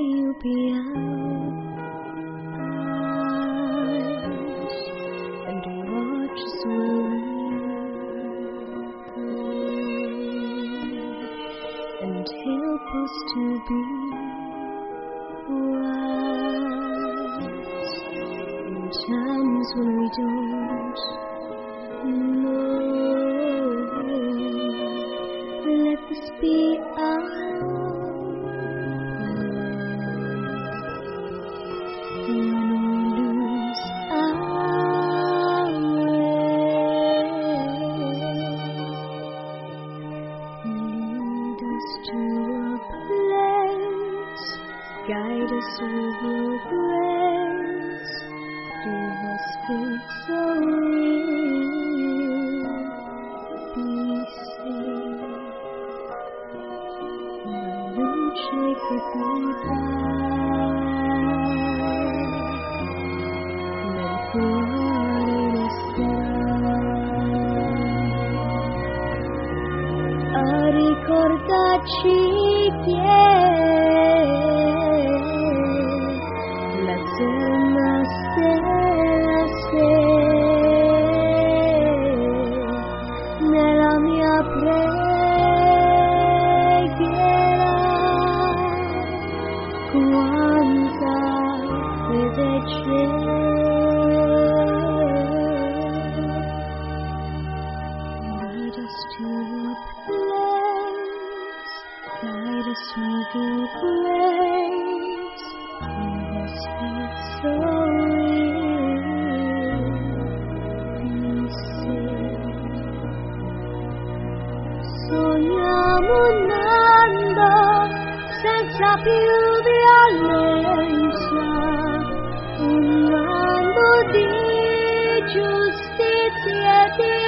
you beyond eyes and watch as and help us to be wise in times when we don't know. Let this be our when we lose our way. Lead us to a place, guide us with your grace, give us faith so we'll be safe. Shake it goodbye. Nel cuore resterà a ricordarci che la serna stella sei nella mia quanta fede c'è. Lead us to a place, guide us with your grace, give us faith so we'll be safe. Sogniamo andando senza più violenza, un mondo di giustizia e di